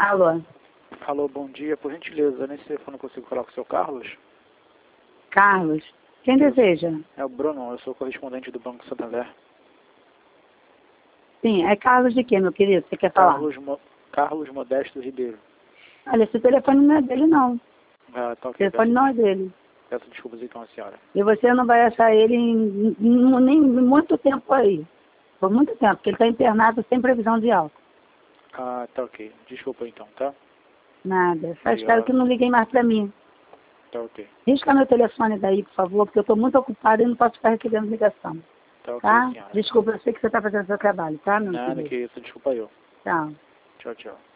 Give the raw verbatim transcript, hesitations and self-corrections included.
Alô? Alô, bom dia. Por gentileza, nesse telefone eu consigo falar com o seu Carlos? Carlos? Quem Isso. deseja? É o Bruno, eu sou correspondente do Banco Santander. Sim, é Carlos de quê, meu querido? Você quer falar? Carlos, Mo... Carlos Modesto Ribeiro. Olha, esse telefone não é dele, não. Ah, tá O ok. telefone Peço, não é dele. peço desculpas então à senhora. E você não vai achar ele em, em, nem muito tempo aí. Por muito tempo, porque ele está internado sem previsão de alta. Ah, tá ok. Desculpa então, tá? Nada. Só Obrigado. espero que não liguem mais para mim. Tá ok. Risca meu telefone daí, por favor, porque eu estou muito ocupada e não posso ficar recebendo ligação. Tá ok, Tá? senhora. Desculpa, eu sei que você está fazendo seu trabalho, tá, meu Nada querido? que isso, desculpa eu. Tchau. Tchau, tchau.